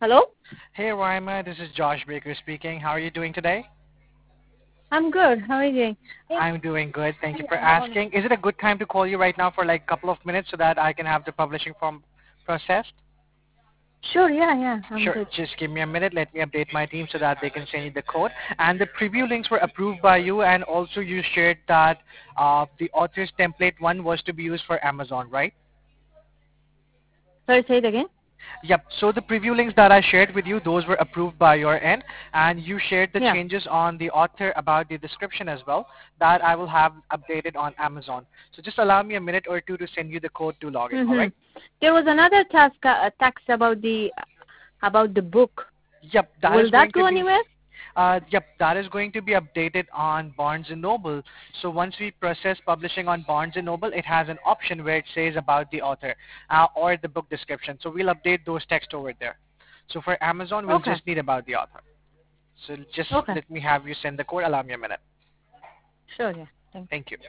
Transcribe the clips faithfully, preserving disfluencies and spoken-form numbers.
Hello? Hey, Rima, this is Josh Baker speaking. How are you doing today? I'm good. How are you doing? I'm doing good. Thank you for asking. Is it a good time to call you right now for like a couple of minutes so that I can have the publishing form processed? Sure, yeah, yeah, I'm Sure. good. Just give me a minute. Let me update my team so that they can send you the code. And the preview links were approved by you, and also you shared that uh, the author's template one was to be used for Amazon, right? Sorry, say it again. Yep. So the preview links that I shared with you, those were approved by your end, and you shared the Yeah. changes on the author about the description as well. That I will have updated on Amazon. So just allow me a minute or two to send you the code to log in. All Mhm. right? There was another task uh, text about the about the book. Yep. That is Will that going to go be. anywhere? Uh, yep, that is going to be updated on Barnes and Noble. So once we process publishing on Barnes and Noble, it has an option where it says about the author uh, or the book description. So we'll update those text over there. So for Amazon, we'll Okay. just need about the author. So just Okay. let me have you send the code. Allow me a minute. Sure, yeah. Thank Thank you.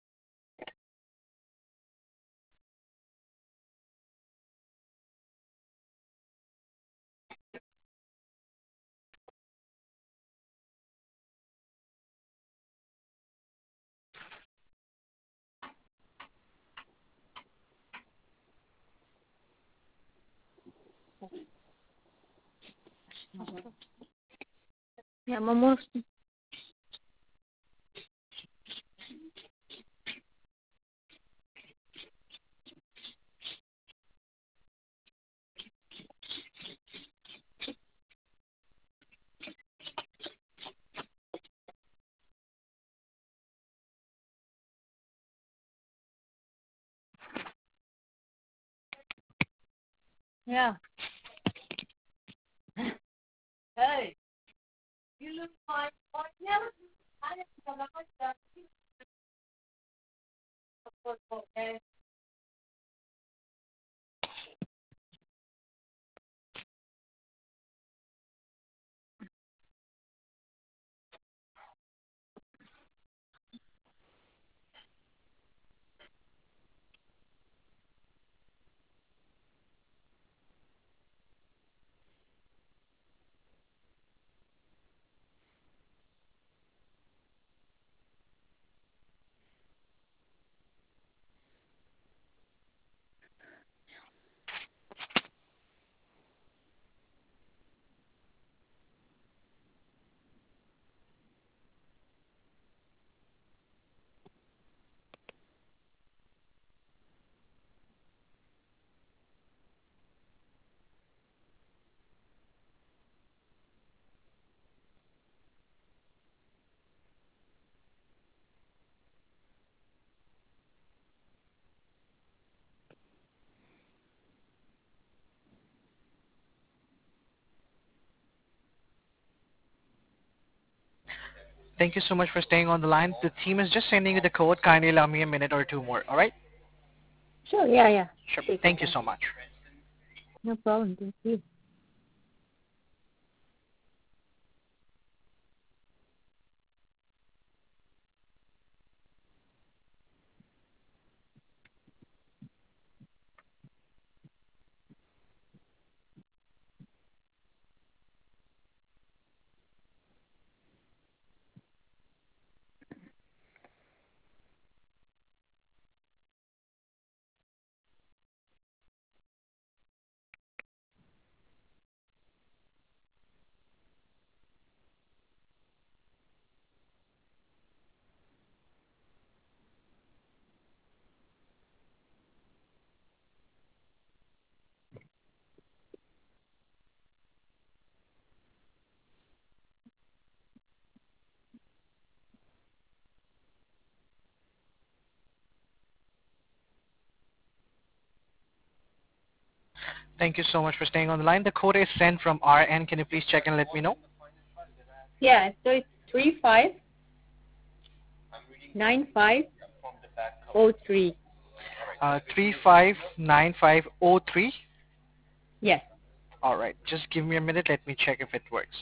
you. Yeah, I'm almost. Yeah. Hey, you look fine. Yeah. Okay. Thank you so much for staying on the line. The team is just sending you the code. Kindly allow me a minute or two more. All right? Sure, yeah, yeah. Sure. Take your Thank you time. so much. No problem. Thank you. Thank you so much for staying on the line. The code is sent from our end. Can you please check and let me know? Yeah, so it's three five nine five oh three. Uh, three five nine five zero three. Yes. All right. Just give me a minute. Let me check if it works.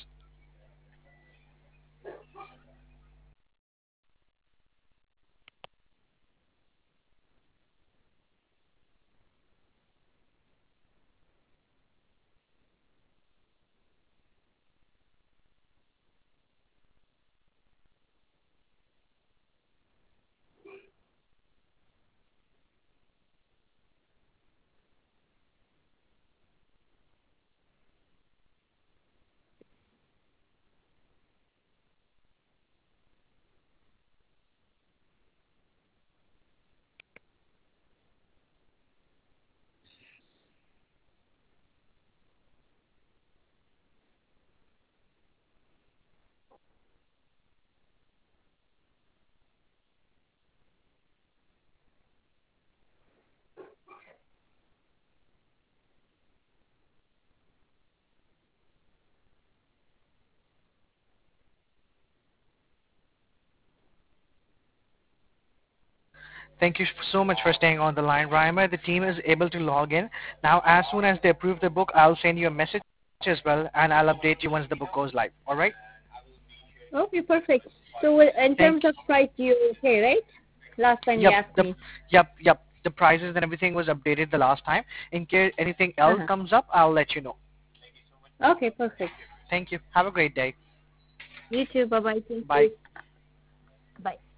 Thank you so much for staying on the line, Reimer. The team is able to log in. Now, as soon as they approve the book, I'll send you a message as well, and I'll update you once the book goes live. All right? Okay, perfect. So uh, in Thank terms of price, you okay, right? Last time you Yep, asked the, me. yep, yep. The prices and everything was updated the last time. In case anything else Uh-huh. comes up, I'll let you know. Okay, perfect. Thank you. Have a great day. You too. Bye-bye. Thank Bye. you. Bye.